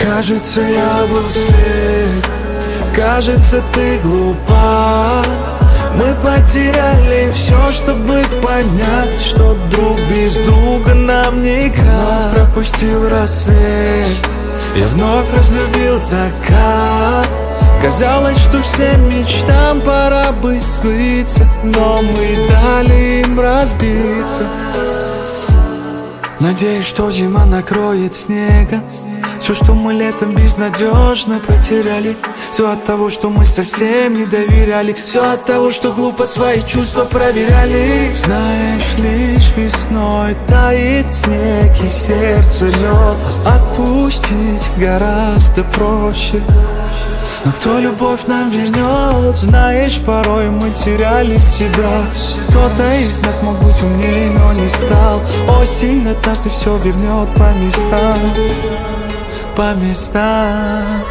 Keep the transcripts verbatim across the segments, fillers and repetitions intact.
Кажется, я был слеп, кажется, ты глупа. Мы потеряли все, чтобы понять, что друг без друга нам никак. Вновь пропустил рассвет, я вновь разлюбил закат. Казалось, что всем мечтам пора бы сбыться, но мы дали им разбиться. Надеюсь, что зима накроет снегом все, что мы летом безнадежно потеряли. Все от того, что мы совсем не доверяли. Все от того, что глупо свои чувства проверяли. Знаешь, лишь весной тает снег и в сердце лед. Отпустить гораздо проще. Но кто любовь нам вернет? Знаешь, порой мы теряли себя. Кто-то из нас мог быть умнее, но не стал. Осень однажды все вернет по местам, по местам.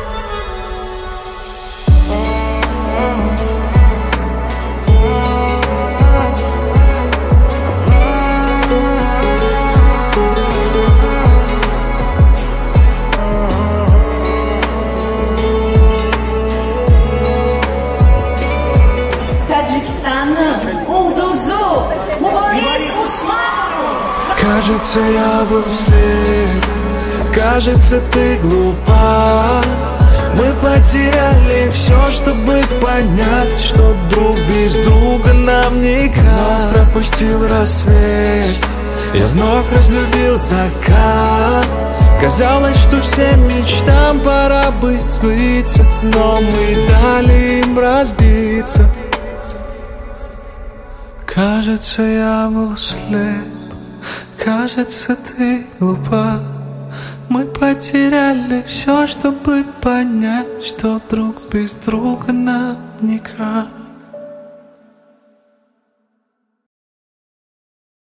Кажется, я был слеп, кажется, ты глупа. Мы потеряли все, чтобы понять, что друг без друга нам никак. Вновь пропустил рассвет, я вновь разлюбил закат. Казалось, что всем мечтам пора бы сбыться, но мы дали им разбиться. Кажется, я был слеп, кажется, ты глупа. Мы потеряли все, чтобы понять, что друг без друга нам никак.